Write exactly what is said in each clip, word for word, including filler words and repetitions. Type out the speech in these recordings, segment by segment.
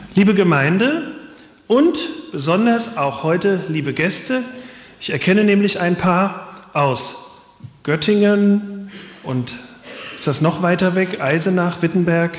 Liebe Gemeinde und besonders auch heute liebe Gäste, ich erkenne nämlich ein paar aus Göttingen und ist das noch weiter weg, Eisenach, Wittenberg,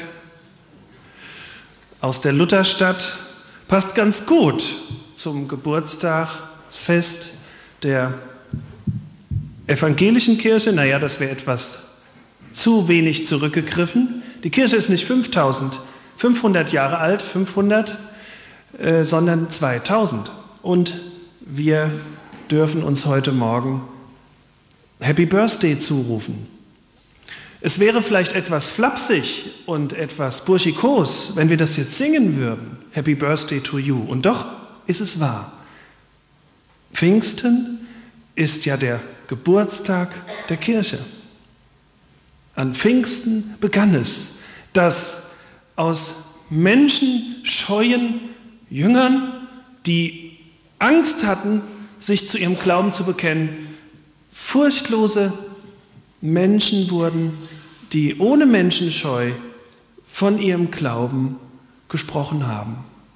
aus der Lutherstadt, passt ganz gut zum Geburtstagsfest der evangelischen Kirche. Naja, das wäre etwas zu wenig zurückgegriffen. Die Kirche ist nicht fünftausendfünfhundert Jahre alt, fünfhundert, äh, sondern zweitausend. Und wir dürfen uns heute Morgen Happy Birthday zurufen. Es wäre vielleicht etwas flapsig und etwas burschikos, wenn wir das jetzt singen würden. Happy Birthday to you. Und doch ist es wahr. Pfingsten ist ja der Geburtstag der Kirche. An Pfingsten begann es, dass aus menschenscheuen Jüngern, die Angst hatten, sich zu ihrem Glauben zu bekennen, furchtlose Menschen wurden, die ohne Menschenscheu von ihrem Glauben gesprochen haben.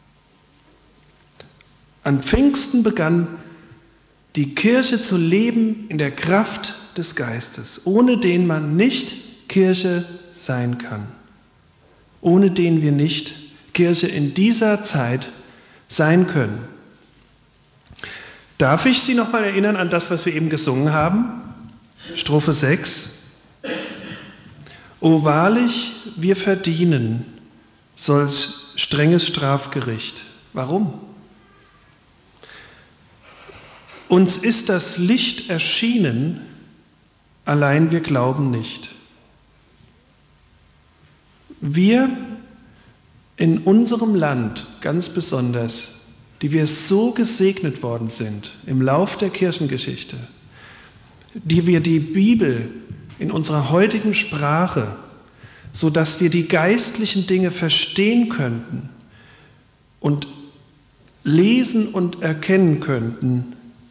An Pfingsten begann die Kirche zu leben in der Kraft des Geistes, ohne den man nicht Kirche sein kann, ohne den wir nicht Kirche in dieser Zeit sein können. Darf ich Sie noch mal erinnern an das, was wir eben gesungen haben? Strophe sechs. O wahrlich, wir verdienen solch strenges Strafgericht. Warum? Uns ist das Licht erschienen, allein wir glauben nicht. Wir in unserem Land ganz besonders, die wir so gesegnet worden sind im Lauf der Kirchengeschichte, die wir die Bibel in unserer heutigen Sprache, sodass wir die geistlichen Dinge verstehen könnten und lesen und erkennen könnten,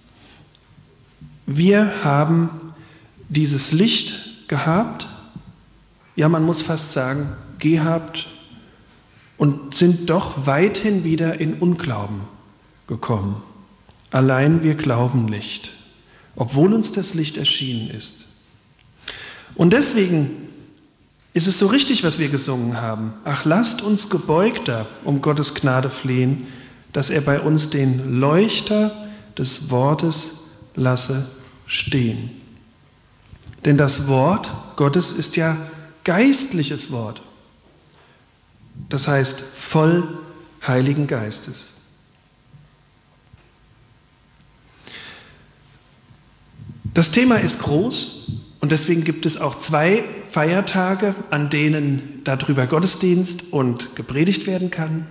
wir haben dieses Licht gehabt, ja, man muss fast sagen, gehabt und sind doch weithin wieder in Unglauben gekommen. Allein wir glauben nicht, obwohl uns das Licht erschienen ist. Und deswegen ist es so richtig, was wir gesungen haben. Ach, lasst uns gebeugter um Gottes Gnade flehen, dass er bei uns den Leuchter des Wortes lasse stehen. Denn das Wort Gottes ist ja geistliches Wort. Das heißt, voll Heiligen Geistes. Das Thema ist groß und deswegen gibt es auch zwei Feiertage, an denen darüber Gottesdienst und gepredigt werden kann.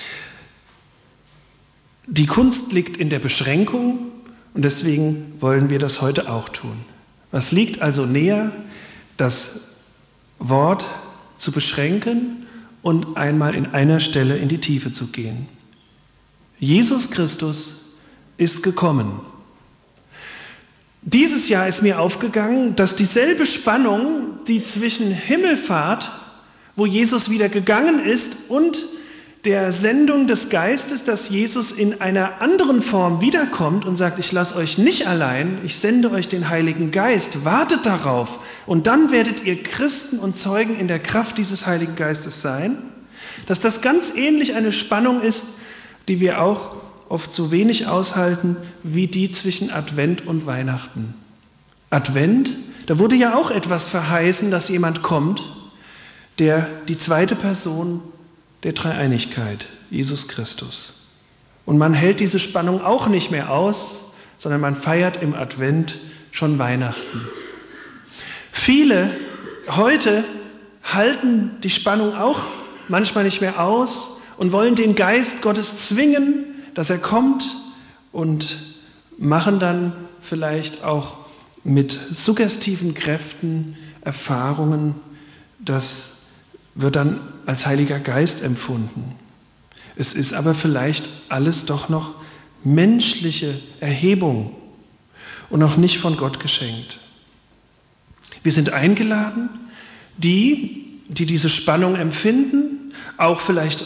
Die Kunst liegt in der Beschränkung und deswegen wollen wir das heute auch tun. Was liegt also näher, das Wort zu beschränken und einmal in einer Stelle in die Tiefe zu gehen. Jesus Christus ist gekommen. Dieses Jahr ist mir aufgegangen, dass dieselbe Spannung, die zwischen Himmelfahrt, wo Jesus wieder gegangen ist, und der Sendung des Geistes, dass Jesus in einer anderen Form wiederkommt und sagt, ich lasse euch nicht allein, ich sende euch den Heiligen Geist, wartet darauf und dann werdet ihr Christen und Zeugen in der Kraft dieses Heiligen Geistes sein, dass das ganz ähnlich eine Spannung ist, die wir auch oft so wenig aushalten, wie die zwischen Advent und Weihnachten. Advent, da wurde ja auch etwas verheißen, dass jemand kommt, der die zweite Person der Dreieinigkeit, Jesus Christus. Und man hält diese Spannung auch nicht mehr aus, sondern man feiert im Advent schon Weihnachten. Viele heute halten die Spannung auch manchmal nicht mehr aus und wollen den Geist Gottes zwingen, dass er kommt, und machen dann vielleicht auch mit suggestiven Kräften Erfahrungen, das wird dann als Heiliger Geist empfunden. Es ist aber vielleicht alles doch noch menschliche Erhebung und noch nicht von Gott geschenkt. Wir sind eingeladen, die, die diese Spannung empfinden, auch vielleicht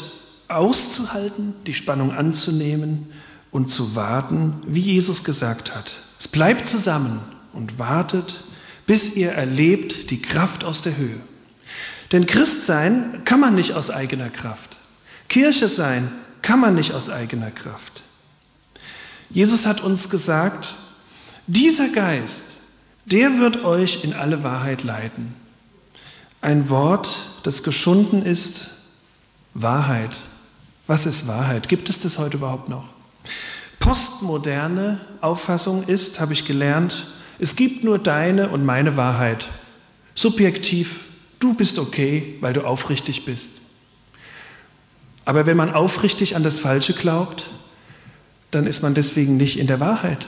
auszuhalten, die Spannung anzunehmen und zu warten, wie Jesus gesagt hat. Es bleibt zusammen und wartet, bis ihr erlebt die Kraft aus der Höhe. Denn Christsein kann man nicht aus eigener Kraft. Kirche sein kann man nicht aus eigener Kraft. Jesus hat uns gesagt, dieser Geist, der wird euch in alle Wahrheit leiten. Ein Wort, das geschunden ist, Wahrheit. Was ist Wahrheit? Gibt es das heute überhaupt noch? Postmoderne Auffassung ist, habe ich gelernt, es gibt nur deine und meine Wahrheit. Subjektiv, du bist okay, weil du aufrichtig bist. Aber wenn man aufrichtig an das Falsche glaubt, dann ist man deswegen nicht in der Wahrheit.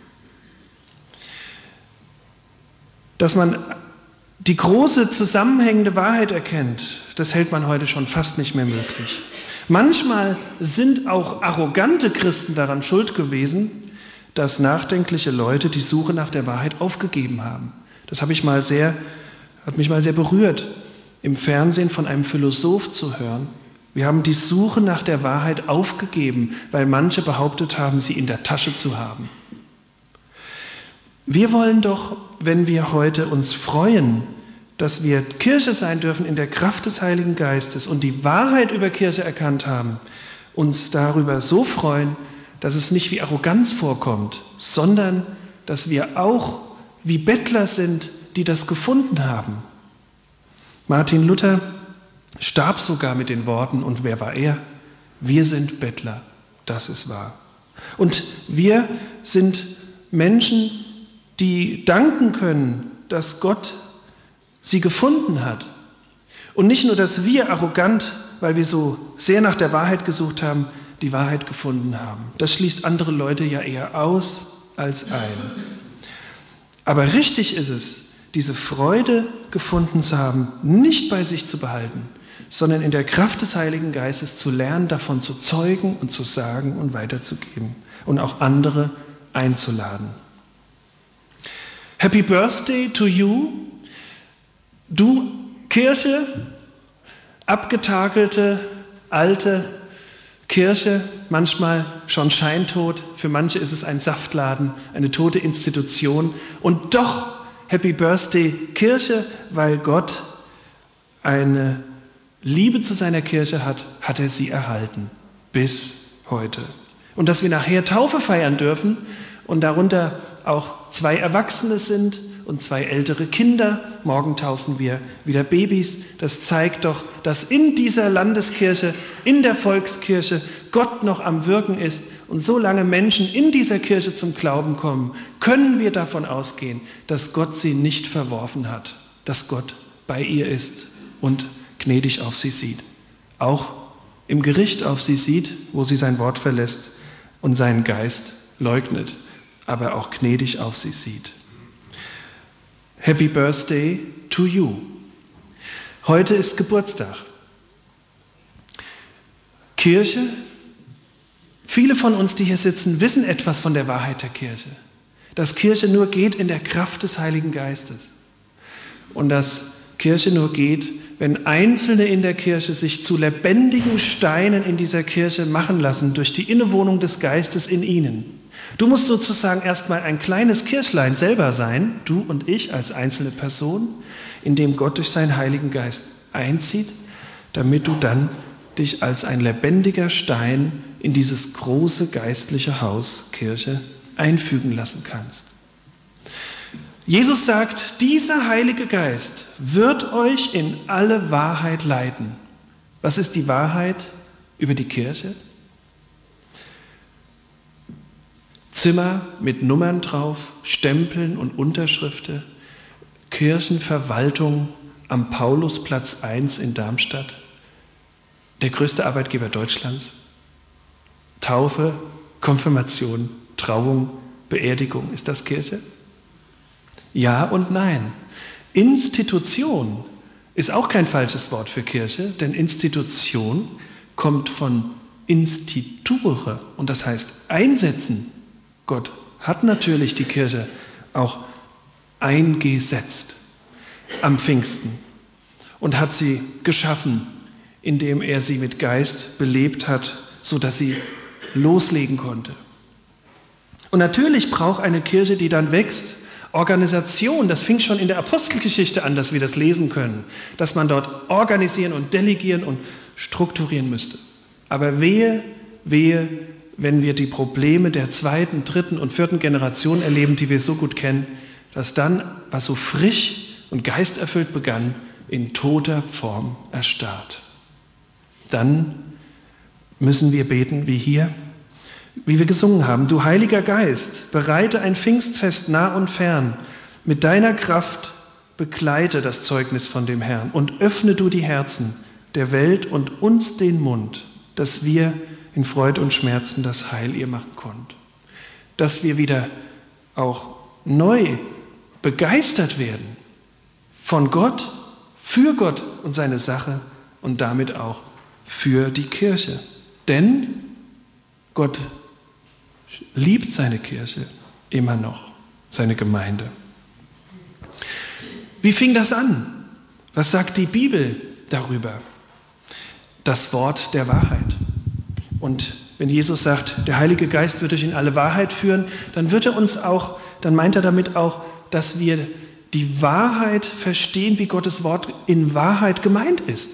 Dass man die große zusammenhängende Wahrheit erkennt, das hält man heute schon fast nicht mehr möglich. Manchmal sind auch arrogante Christen daran schuld gewesen, dass nachdenkliche Leute die Suche nach der Wahrheit aufgegeben haben. Das habe ich mal sehr, hat mich mal sehr berührt, im Fernsehen von einem Philosoph zu hören. Wir haben die Suche nach der Wahrheit aufgegeben, weil manche behauptet haben, sie in der Tasche zu haben. Wir wollen doch, wenn wir heute uns freuen, dass wir Kirche sein dürfen in der Kraft des Heiligen Geistes und die Wahrheit über Kirche erkannt haben, uns darüber so freuen, dass es nicht wie Arroganz vorkommt, sondern dass wir auch wie Bettler sind, die das gefunden haben. Martin Luther starb sogar mit den Worten, und wer war er? Wir sind Bettler, das ist wahr. Und wir sind Menschen, die danken können, dass Gott sie gefunden hat. Und nicht nur, dass wir arrogant, weil wir so sehr nach der Wahrheit gesucht haben, die Wahrheit gefunden haben. Das schließt andere Leute ja eher aus als ein. Aber richtig ist es, diese Freude gefunden zu haben, nicht bei sich zu behalten, sondern in der Kraft des Heiligen Geistes zu lernen, davon zu zeugen und zu sagen und weiterzugeben und auch andere einzuladen. Happy Birthday to you. Du, Kirche, abgetakelte, alte Kirche, manchmal schon scheintot, für manche ist es ein Saftladen, eine tote Institution und doch Happy Birthday Kirche, weil Gott eine Liebe zu seiner Kirche hat, hat er sie erhalten, bis heute. Und dass wir nachher Taufe feiern dürfen und darunter auch zwei Erwachsene sind und zwei ältere Kinder. Morgen taufen wir wieder Babys. Das zeigt doch, dass in dieser Landeskirche, in der Volkskirche Gott noch am Wirken ist. Und solange Menschen in dieser Kirche zum Glauben kommen, können wir davon ausgehen, dass Gott sie nicht verworfen hat, dass Gott bei ihr ist und gnädig auf sie sieht. Auch im Gericht auf sie sieht, wo sie sein Wort verlässt und seinen Geist leugnet, aber auch gnädig auf sie sieht. Happy Birthday to you. Heute ist Geburtstag. Kirche, viele von uns, die hier sitzen, wissen etwas von der Wahrheit der Kirche. Dass Kirche nur geht in der Kraft des Heiligen Geistes. Und dass Kirche nur geht, wenn Einzelne in der Kirche sich zu lebendigen Steinen in dieser Kirche machen lassen durch die Innewohnung des Geistes in ihnen. Du musst sozusagen erstmal ein kleines Kirchlein selber sein, du und ich als einzelne Person, in dem Gott durch seinen Heiligen Geist einzieht, damit du dann dich als ein lebendiger Stein in dieses große geistliche Haus, Kirche, einfügen lassen kannst. Jesus sagt, dieser Heilige Geist wird euch in alle Wahrheit leiten. Was ist die Wahrheit über die Kirche? Zimmer mit Nummern drauf, Stempeln und Unterschriften, Kirchenverwaltung am Paulusplatz eins in Darmstadt, der größte Arbeitgeber Deutschlands, Taufe, Konfirmation, Trauung, Beerdigung, ist das Kirche? Ja und nein. Institution ist auch kein falsches Wort für Kirche, denn Institution kommt von instituere und das heißt einsetzen. Gott hat natürlich die Kirche auch eingesetzt am Pfingsten und hat sie geschaffen indem er sie mit Geist belebt hat, sodass sie loslegen konnte. Und natürlich braucht eine Kirche, die dann wächst, Organisation. Das fing schon in der Apostelgeschichte an, dass wir das lesen können, dass man dort organisieren und delegieren und strukturieren müsste. Aber wehe, wehe, wenn wir die Probleme der zweiten, dritten und vierten Generation erleben, die wir so gut kennen, dass dann, was so frisch und geisterfüllt begann, in toter Form erstarrt. Dann müssen wir beten, wie hier, wie wir gesungen haben: Du Heiliger Geist, bereite ein Pfingstfest nah und fern. Mit deiner Kraft begleite das Zeugnis von dem Herrn und öffne du die Herzen der Welt und uns den Mund, dass wir in Freud und Schmerzen das Heil ihr machen konnten. Dass wir wieder auch neu begeistert werden von Gott, für Gott und seine Sache und damit auch für die Kirche. Denn Gott liebt seine Kirche immer noch, seine Gemeinde. Wie fing das an? Was sagt die Bibel darüber? Das Wort der Wahrheit. Und wenn Jesus sagt, der Heilige Geist wird euch in alle Wahrheit führen, dann wird er uns auch, dann meint er damit auch, dass wir die Wahrheit verstehen, wie Gottes Wort in Wahrheit gemeint ist.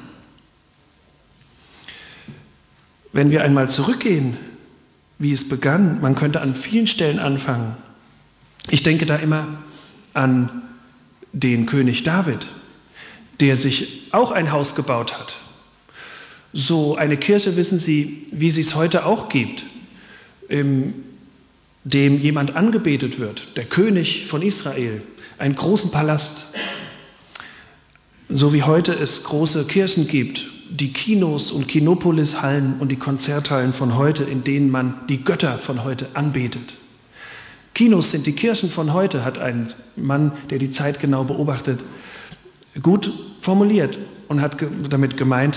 Wenn wir einmal zurückgehen, wie es begann, man könnte an vielen Stellen anfangen. Ich denke da immer an den König David, der sich auch ein Haus gebaut hat. So eine Kirche, wissen Sie, wie sie es heute auch gibt, in dem jemand angebetet wird, der König von Israel, einen großen Palast. So wie heute es große Kirchen gibt, die Kinos und Kinopolis-Hallen und die Konzerthallen von heute, in denen man die Götter von heute anbetet. Kinos sind die Kirchen von heute, hat ein Mann, der die Zeit genau beobachtet, gut formuliert und hat damit gemeint,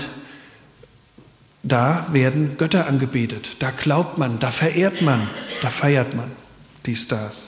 da werden Götter angebetet, da glaubt man, da verehrt man, da feiert man dies, das.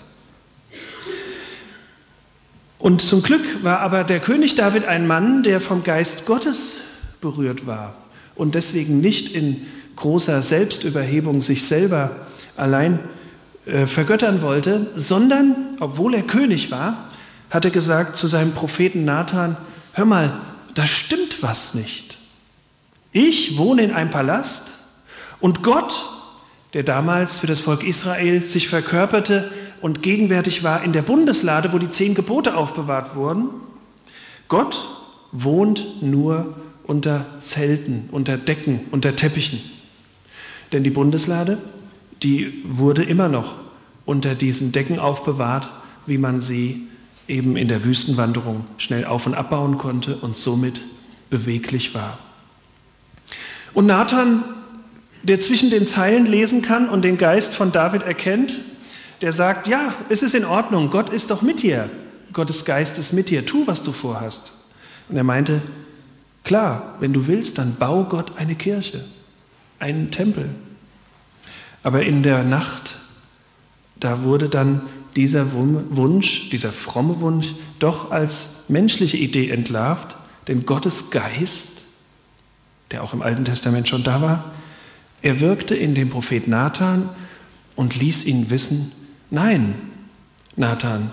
Und zum Glück war aber der König David ein Mann, der vom Geist Gottes berührt war und deswegen nicht in großer Selbstüberhebung sich selber allein äh, vergöttern wollte, sondern, obwohl er König war, hat er gesagt zu seinem Propheten Nathan: Hör mal, da stimmt was nicht. Ich wohne in einem Palast und Gott, der damals für das Volk Israel sich verkörperte und gegenwärtig war in der Bundeslade, wo die zehn Gebote aufbewahrt wurden, Gott wohnt nur unter Zelten, unter Decken, unter Teppichen. Denn die Bundeslade, die wurde immer noch unter diesen Decken aufbewahrt, wie man sie eben in der Wüstenwanderung schnell auf- und abbauen konnte und somit beweglich war. Und Nathan, der zwischen den Zeilen lesen kann und den Geist von David erkennt, der sagt: Ja, es ist in Ordnung, Gott ist doch mit dir, Gottes Geist ist mit dir, tu, was du vorhast. Und er meinte: Klar, wenn du willst, dann bau Gott eine Kirche, einen Tempel. Aber in der Nacht, da wurde dann dieser Wunsch, dieser fromme Wunsch, doch als menschliche Idee entlarvt, denn Gottes Geist, der auch im Alten Testament schon da war, er wirkte in dem Prophet Nathan und ließ ihn wissen: Nein, Nathan,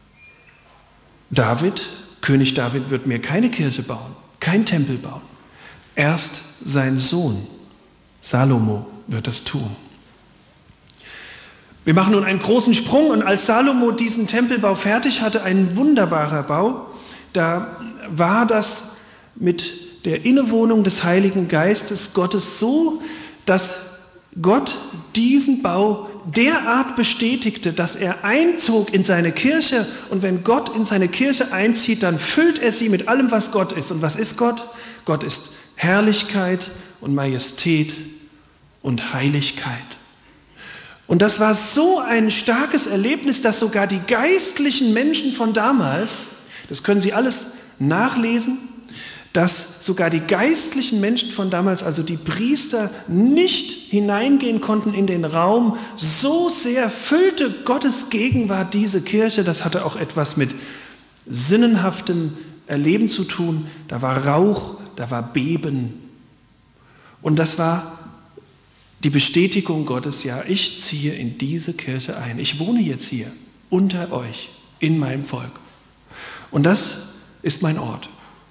David, König David wird mir keine Kirche bauen, kein Tempel bauen. Erst sein Sohn Salomo wird das tun. Wir machen nun einen großen Sprung, und als Salomo diesen Tempelbau fertig hatte, ein wunderbarer Bau, da war das mit der Innewohnung des Heiligen Geistes Gottes so, dass Gott diesen Bau derart bestätigte, dass er einzog in seine Kirche, und wenn Gott in seine Kirche einzieht, dann füllt er sie mit allem, was Gott ist. Und was ist Gott? Gott ist Herrlichkeit und Majestät und Heiligkeit. Und das war so ein starkes Erlebnis, dass sogar die geistlichen Menschen von damals, das können Sie alles nachlesen, dass sogar die geistlichen Menschen von damals, also die Priester, nicht hineingehen konnten in den Raum. So sehr füllte Gottes Gegenwart diese Kirche. Das hatte auch etwas mit sinnenhaftem Erleben zu tun. Da war Rauch, da war Beben. Und das war die Bestätigung Gottes, ja, ich ziehe in diese Kirche ein. Ich wohne jetzt hier unter euch, in meinem Volk. Und das ist mein Ort.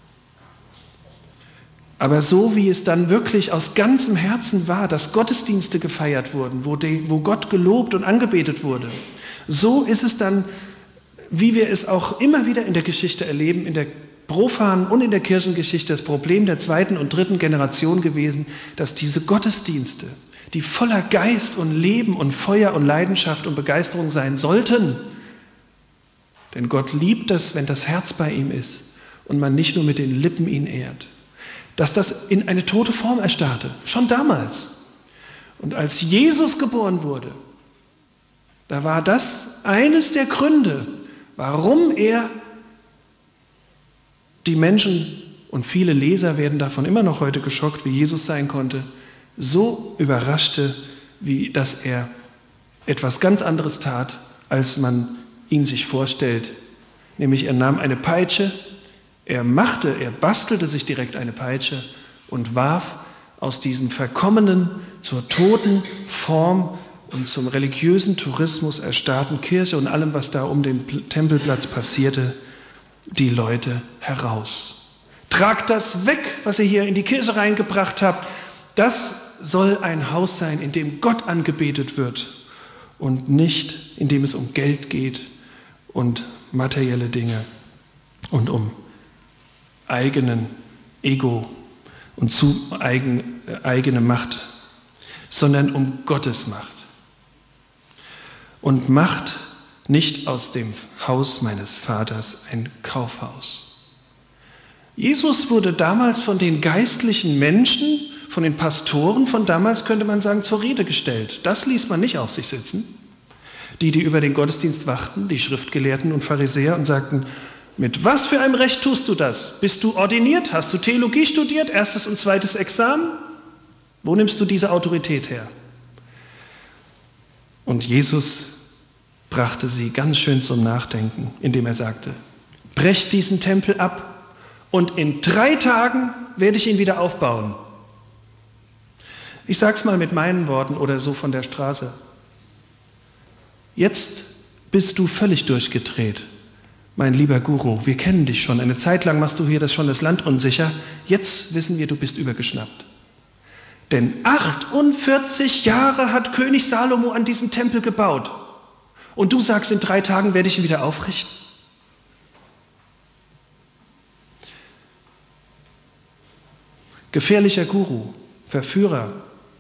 Aber so wie es dann wirklich aus ganzem Herzen war, dass Gottesdienste gefeiert wurden, wo, die, wo Gott gelobt und angebetet wurde, so ist es dann, wie wir es auch immer wieder in der Geschichte erleben, in der profanen und in der Kirchengeschichte, das Problem der zweiten und dritten Generation gewesen, dass diese Gottesdienste, die voller Geist und Leben und Feuer und Leidenschaft und Begeisterung sein sollten, denn Gott liebt es, wenn das Herz bei ihm ist und man nicht nur mit den Lippen ihn ehrt, dass das in eine tote Form erstarrte, schon damals. Und als Jesus geboren wurde, da war das eines der Gründe, warum er die Menschen, und viele Leser werden davon immer noch heute geschockt, wie Jesus sein konnte, so überraschte, wie dass er etwas ganz anderes tat, als man ihn sich vorstellt. Nämlich er nahm eine Peitsche, er machte, er bastelte sich direkt eine Peitsche und warf aus diesen verkommenen, zur toten Form und zum religiösen Tourismus erstarrten Kirche und allem, was da um den Tempelplatz passierte, die Leute heraus. Tragt das weg, was ihr hier in die Kirche reingebracht habt. Das soll ein Haus sein, in dem Gott angebetet wird und nicht, in dem es um Geld geht und materielle Dinge und um eigenen Ego und zu eigen, äh, eigene Macht, sondern um Gottes Macht. Und Macht nicht aus dem Haus meines Vaters ein Kaufhaus. Jesus wurde damals von den geistlichen Menschen, von den Pastoren von damals, könnte man sagen, zur Rede gestellt. Das ließ man nicht auf sich sitzen. Die, die über den Gottesdienst wachten, die Schriftgelehrten und Pharisäer, und sagten, mit was für einem Recht tust du das? Bist du ordiniert? Hast du Theologie studiert? Erstes und zweites Examen? Wo nimmst du diese Autorität her? Und Jesus brachte sie ganz schön zum Nachdenken, indem er sagte, brecht diesen Tempel ab und in drei Tagen werde ich ihn wieder aufbauen. Ich sage es mal mit meinen Worten oder so von der Straße. Jetzt bist du völlig durchgedreht, mein lieber Guru. Wir kennen dich schon. Eine Zeit lang machst du hier das schon das Land unsicher. Jetzt wissen wir, du bist übergeschnappt. Denn achtundvierzig Jahre hat König Salomo an diesem Tempel gebaut. Und du sagst, in drei Tagen werde ich ihn wieder aufrichten. Gefährlicher Guru, Verführer.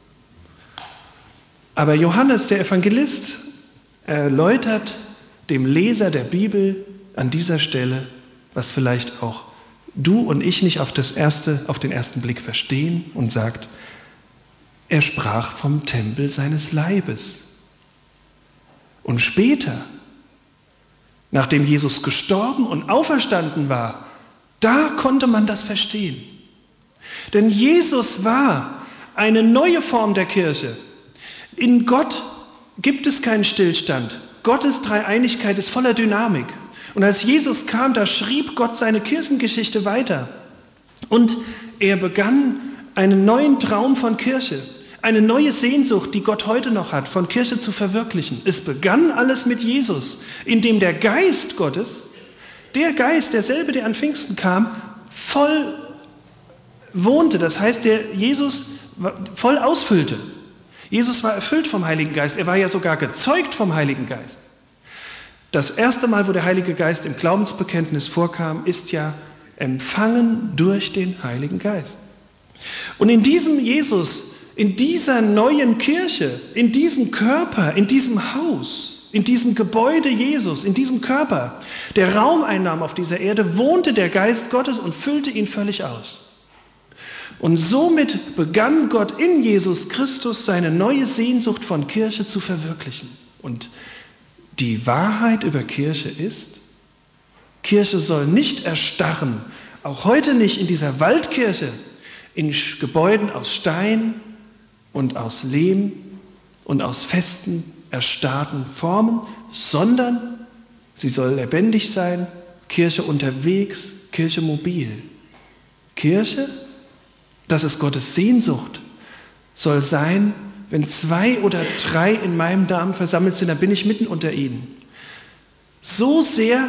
Aber Johannes, der Evangelist, erläutert dem Leser der Bibel an dieser Stelle, was vielleicht auch du und ich nicht auf, das erste, auf den ersten Blick verstehen, und sagt, er sprach vom Tempel seines Leibes. Und später, nachdem Jesus gestorben und auferstanden war, da konnte man das verstehen. Denn Jesus war eine neue Form der Kirche. In Gott gibt es keinen Stillstand. Gottes Dreieinigkeit ist voller Dynamik. Und als Jesus kam, da schrieb Gott seine Kirchengeschichte weiter. Und er begann einen neuen Traum von Kirche, eine neue Sehnsucht, die Gott heute noch hat, von Kirche zu verwirklichen. Es begann alles mit Jesus, in dem der Geist Gottes, der Geist, derselbe, der an Pfingsten kam, voll wohnte. Das heißt, der Jesus voll ausfüllte. Jesus war erfüllt vom Heiligen Geist. Er war ja sogar gezeugt vom Heiligen Geist. Das erste Mal, wo der Heilige Geist im Glaubensbekenntnis vorkam, ist ja empfangen durch den Heiligen Geist. Und in diesem Jesus, in dieser neuen Kirche, in diesem Körper, in diesem Haus, in diesem Gebäude Jesus, in diesem Körper, der Raum einnahm auf dieser Erde, wohnte der Geist Gottes und füllte ihn völlig aus. Und somit begann Gott in Jesus Christus seine neue Sehnsucht von Kirche zu verwirklichen. Und die Wahrheit über Kirche ist, Kirche soll nicht erstarren, auch heute nicht in dieser Waldkirche, in Gebäuden aus Stein und aus Lehm und aus festen, erstarrten Formen, sondern sie soll lebendig sein, Kirche unterwegs, Kirche mobil. Kirche dass es Gottes Sehnsucht soll sein, wenn zwei oder drei in meinem Namen versammelt sind, dann bin ich mitten unter ihnen. So sehr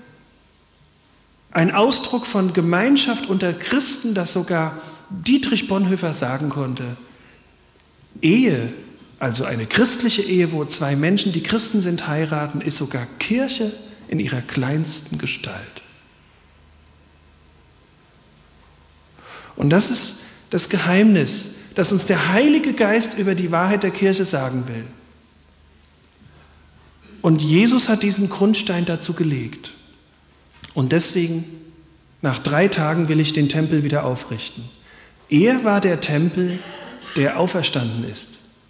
ein Ausdruck von Gemeinschaft unter Christen, dass sogar Dietrich Bonhoeffer sagen konnte, Ehe, also eine christliche Ehe, wo zwei Menschen, die Christen sind, heiraten, ist sogar Kirche in ihrer kleinsten Gestalt. Und das ist das Geheimnis, das uns der Heilige Geist über die Wahrheit der Kirche sagen will. Und Jesus hat diesen Grundstein dazu gelegt. Und deswegen, nach drei Tagen will ich den Tempel wieder aufrichten. Er war der Tempel, der auferstanden ist.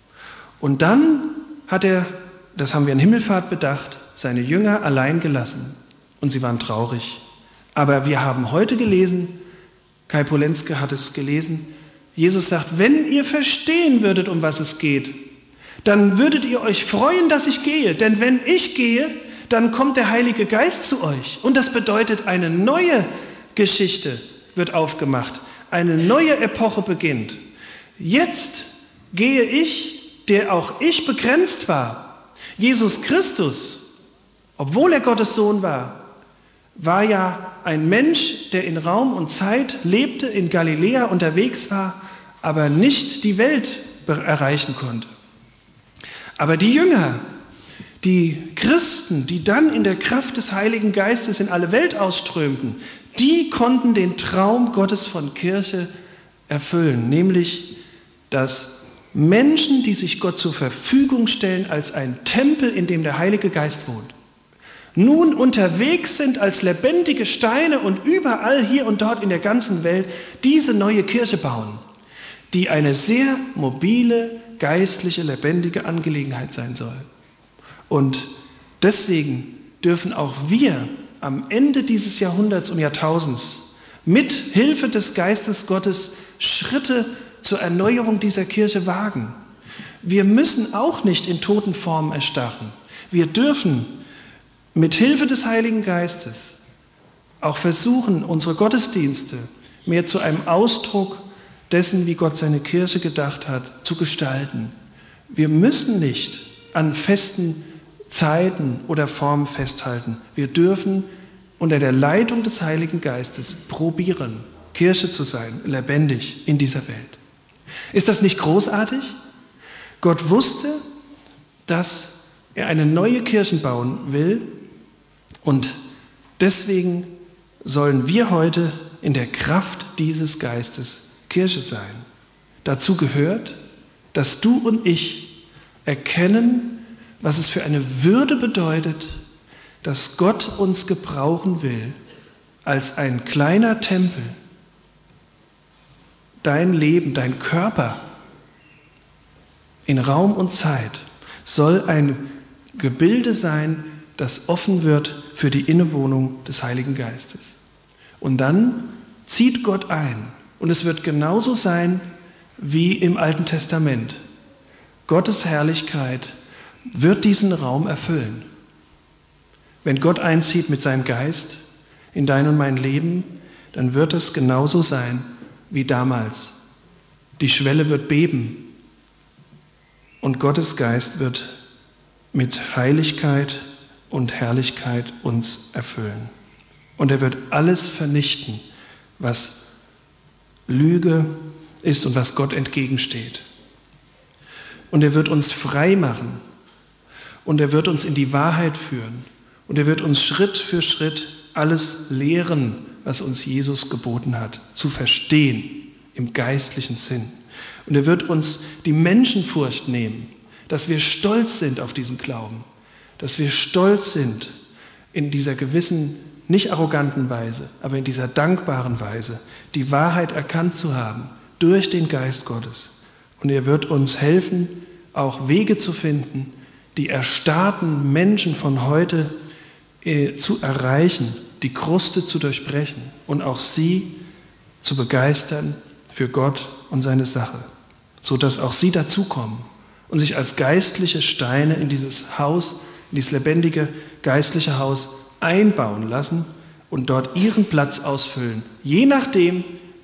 Und dann hat er, das haben wir in Himmelfahrt bedacht, seine Jünger allein gelassen. Und sie waren traurig. Aber wir haben heute gelesen, Kai Polenske hat es gelesen, Jesus sagt, wenn ihr verstehen würdet, um was es geht, dann würdet ihr euch freuen, dass ich gehe. Denn wenn ich gehe, dann kommt der Heilige Geist zu euch. Und das bedeutet, eine neue Geschichte wird aufgemacht. Eine neue Epoche beginnt. Jetzt gehe ich, der auch ich begrenzt war. Jesus Christus, obwohl er Gottes Sohn war, war ja ein Mensch, der in Raum und Zeit lebte, in Galiläa unterwegs war, aber nicht die Welt erreichen konnte. Aber die Jünger, die Christen, die dann in der Kraft des Heiligen Geistes in alle Welt ausströmten, die konnten den Traum Gottes von Kirche erfüllen, nämlich, dass Menschen, die sich Gott zur Verfügung stellen als ein Tempel, in dem der Heilige Geist wohnt, nun unterwegs sind als lebendige Steine und überall hier und dort in der ganzen Welt diese neue Kirche bauen, die eine sehr mobile, geistliche, lebendige Angelegenheit sein soll. Und deswegen dürfen auch wir am Ende dieses Jahrhunderts und Jahrtausends mit Hilfe des Geistes Gottes Schritte zur Erneuerung dieser Kirche wagen. Wir müssen auch nicht in toten Formen erstarren. Wir dürfen mit Hilfe des Heiligen Geistes auch versuchen, unsere Gottesdienste mehr zu einem Ausdruck dessen, wie Gott seine Kirche gedacht hat, zu gestalten. Wir müssen nicht an festen Zeiten oder Formen festhalten. Wir dürfen unter der Leitung des Heiligen Geistes probieren, Kirche zu sein, lebendig in dieser Welt. Ist das nicht großartig? Gott wusste, dass er eine neue Kirche bauen will und deswegen sollen wir heute in der Kraft dieses Geistes Kirche sein. Dazu gehört, dass du und ich erkennen, was es für eine Würde bedeutet, dass Gott uns gebrauchen will als ein kleiner Tempel. Dein Leben, dein Körper in Raum und Zeit soll ein Gebilde sein, das offen wird für die Innewohnung des Heiligen Geistes. Und dann zieht Gott ein. Und es wird genauso sein wie im Alten Testament. Gottes Herrlichkeit wird diesen Raum erfüllen. Wenn Gott einzieht mit seinem Geist in dein und mein Leben, dann wird es genauso sein wie damals. Die Schwelle wird beben und Gottes Geist wird mit Heiligkeit und Herrlichkeit uns erfüllen. Und er wird alles vernichten, was Lüge ist und was Gott entgegensteht. Und er wird uns frei machen und er wird uns in die Wahrheit führen und er wird uns Schritt für Schritt alles lehren, was uns Jesus geboten hat, zu verstehen im geistlichen Sinn. Und er wird uns die Menschenfurcht nehmen, dass wir stolz sind auf diesen Glauben, dass wir stolz sind in dieser gewissen, nicht arroganten Weise, aber in dieser dankbaren Weise, die Wahrheit erkannt zu haben durch den Geist Gottes. Und er wird uns helfen, auch Wege zu finden, die erstarrten Menschen von heute äh, zu erreichen, die Kruste zu durchbrechen und auch sie zu begeistern für Gott und seine Sache, sodass auch sie dazukommen und sich als geistliche Steine in dieses Haus, in dieses lebendige geistliche Haus einbauen lassen und dort ihren Platz ausfüllen, je nachdem,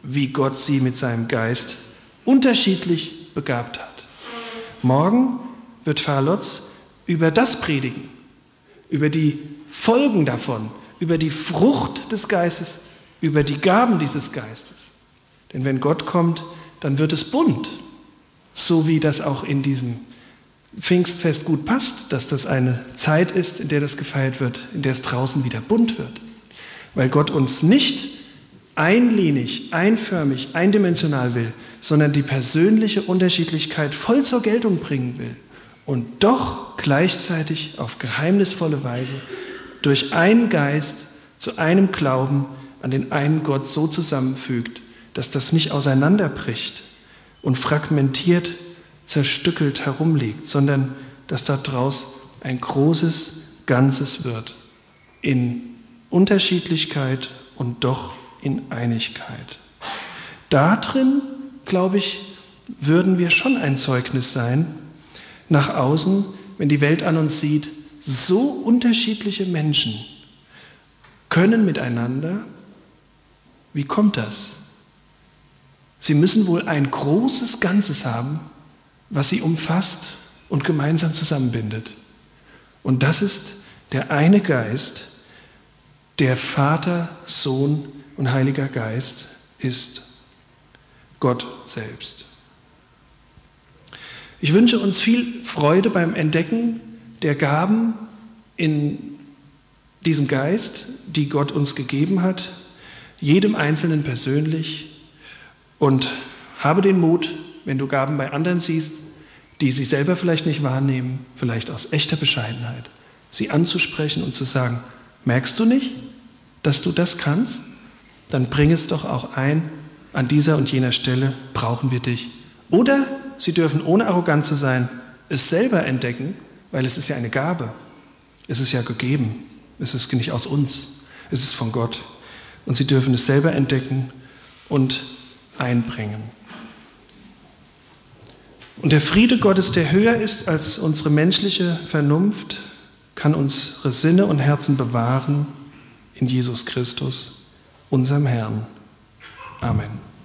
wie Gott sie mit seinem Geist unterschiedlich begabt hat. Morgen wird Pfarrer Lotz über das predigen, über die Folgen davon, über die Frucht des Geistes, über die Gaben dieses Geistes. Denn wenn Gott kommt, dann wird es bunt, so wie das auch in diesem Pfingstfest gut passt, dass das eine Zeit ist, in der das gefeiert wird, in der es draußen wieder bunt wird. Weil Gott uns nicht einlinig, einförmig, eindimensional will, sondern die persönliche Unterschiedlichkeit voll zur Geltung bringen will und doch gleichzeitig auf geheimnisvolle Weise durch einen Geist zu einem Glauben an den einen Gott so zusammenfügt, dass das nicht auseinanderbricht und fragmentiert, zerstückelt herumliegt, sondern dass daraus ein großes Ganzes wird, in Unterschiedlichkeit und doch in Einigkeit. Darin, glaube ich, würden wir schon ein Zeugnis sein, nach außen, wenn die Welt an uns sieht, so unterschiedliche Menschen können miteinander. Wie kommt das? Sie müssen wohl ein großes Ganzes haben, was sie umfasst und gemeinsam zusammenbindet. Und das ist der eine Geist, der Vater, Sohn und Heiliger Geist ist, Gott selbst. Ich wünsche uns viel Freude beim Entdecken der Gaben in diesem Geist, die Gott uns gegeben hat, jedem Einzelnen persönlich, und habe den Mut, wenn du Gaben bei anderen siehst, die sie selber vielleicht nicht wahrnehmen, vielleicht aus echter Bescheidenheit, sie anzusprechen und zu sagen, merkst du nicht, dass du das kannst? Dann bring es doch auch ein, an dieser und jener Stelle brauchen wir dich. Oder sie dürfen ohne arrogant zu sein, es selber entdecken, weil es ist ja eine Gabe. Es ist ja gegeben. Es ist nicht aus uns. Es ist von Gott. Und sie dürfen es selber entdecken und einbringen. Und der Friede Gottes, der höher ist als unsere menschliche Vernunft, kann unsere Sinne und Herzen bewahren in Jesus Christus, unserem Herrn. Amen.